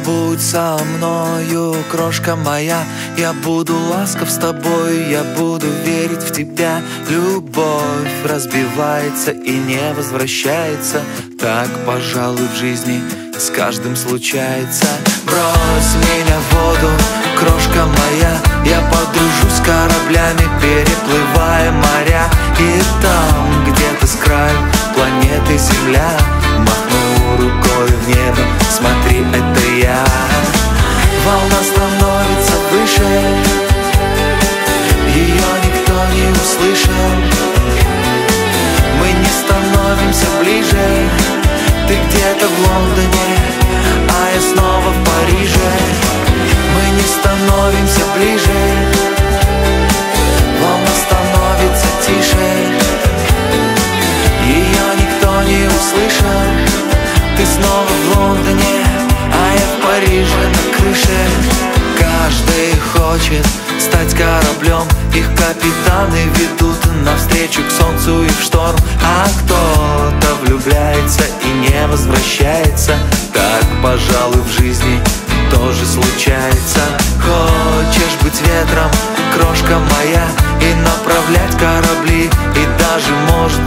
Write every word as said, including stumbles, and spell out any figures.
Будь со мною, крошка моя, я буду ласков с тобой, я буду верить в тебя. Любовь разбивается и не возвращается, так, пожалуй, в жизни с каждым случается. Брось меня в воду, крошка моя, я подружусь с кораблями, переплывая моря. И там, где-то с краю планеты Земля, махну рукой в небо, смотри, это я. Волна становится выше, ее никто не услышал. Мы не становимся ближе, ты где-то в Лондоне, а я снова в Париже. Мы не становимся ближе, волна становится тише, ее никто не услышал. Ты снова в Лондоне, а я в Париже на крыше. Каждый хочет стать кораблем, их капитаны ведут навстречу к солнцу и в шторм. А кто-то влюбляется и не возвращается, так, пожалуй, в жизни тоже случается. Хочешь быть ветром, крошка моя, и направлять корабли, и даже, может